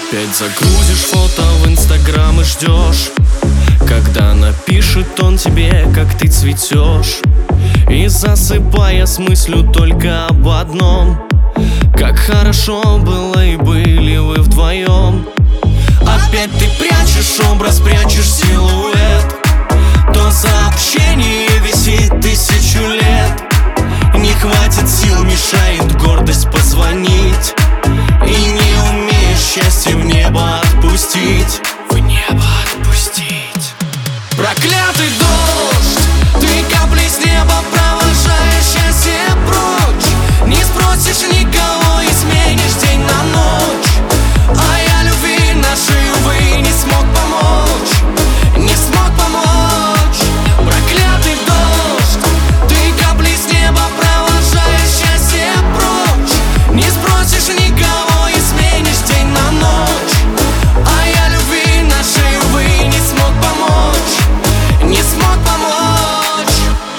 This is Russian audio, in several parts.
Опять загрузишь фото в Инстаграм и ждешь, когда напишет он тебе, как ты цветешь. И засыпая с мыслью только об одном: как хорошо было и были вы вдвоем. Опять ты прячешь образ, прячешь силуэт. То сообщение висит 1000 лет. Не хватит сил, мешает гордость позвонить. И не умеешь счастье в небо отпустить. В небо отпустить. Проклятый дождь, ты капли с неба провожаешь счастье прочь. Не спросишь никого и сменишь день на ночь. А я любви нашей, увы, не смог помочь. Не смог помочь. Проклятый дождь, ты капли с неба провожаешь счастье прочь. Не спросишь никого и сменишь день на ночь. А я любви нашей, увы, не смог помочь. Не смог помочь.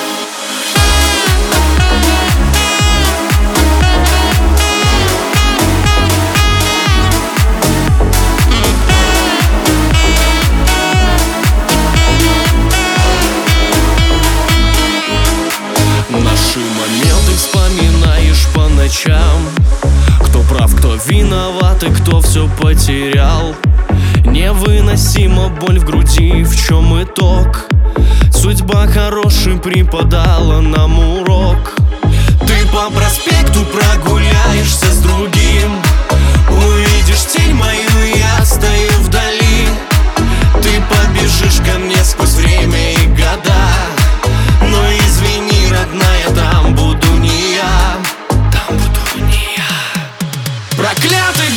Наши моменты вспоминаешь по ночам. Кто прав, кто виноват и кто все потерял. Невыносима боль в груди, в чем итог? Судьба хороший преподала нам урок. Ты по проспекту прогуляешься с другим. Увидишь тень мою, я стою вдали. Ты побежишь ко мне сквозь время и года. Но извини, родная, там буду не я. Там буду не я. Проклятый